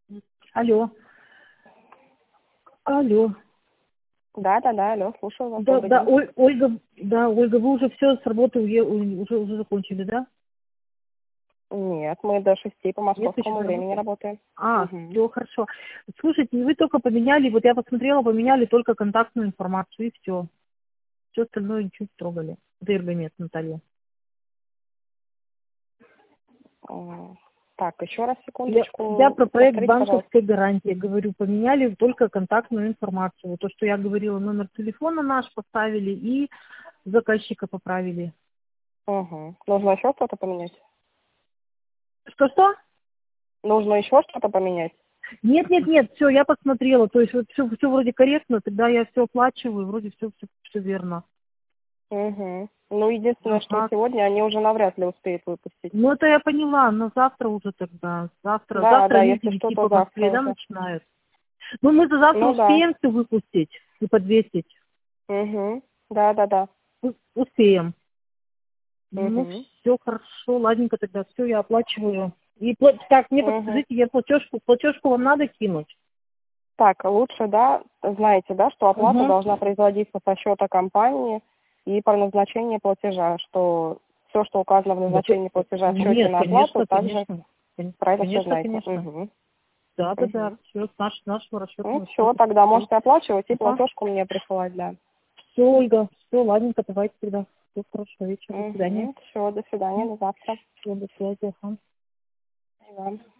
Алло. Алло. Да, алло, слушаю вас. Да, Добрый да, день. Ольга, вы уже все с работы уже закончили, да? Нет, мы до 6 по Нет, еще московскому не времени работаете? работаем. Угу. Все хорошо. Слушайте, вы только поменяли, вот я посмотрела, поменяли только контактную информацию и все. Все остальное ничего не трогали. Нет, Наталья. Так, еще раз, Я секундочку. про проект Повторите, пожалуйста. банковской гарантии говорю, поменяли только контактную информацию. Вот то, что я говорила, номер телефона наш поставили и заказчика поправили. Угу. Нужно еще что-то поменять? Что-что? Нужно еще что-то поменять? Нет, все, я посмотрела, то есть вот все вроде корректно, тогда я все оплачиваю, вроде все верно. Угу. Ну, единственное, что Ага. сегодня они уже навряд ли успеют выпустить. Ну, это я поняла, но завтра уже тогда. Да, Завтра да, они с если 9 что, то по завтра Москве, да, уже. начинают. Ну, мы за завтра Ну да. успеем все выпустить и подвесить. Угу. Да. Успеем. Ну, Угу. все хорошо, ладненько тогда, все, я оплачиваю. Так, мне Угу. подскажите, я платежку вам надо кинуть? Так, лучше, да, знаете, да, что оплата Угу. должна производиться со счета компании и по назначению платежа, что все, что указано в назначении платежа в счете Нет, на оплату, конечно, также конечно. про это все Конечно, знаете. конечно. Угу. Да, Угу. все, с нашего Ну, расчетного все, счета. тогда Все. можете оплачивать и Ага. платежку мне присылать, да. Все, Ольга, все, ладненько, давайте тогда. Все, хорошего вечера, до свидания. Угу. Все, до свидания, до завтра. Все, до связи. Ага. И вам.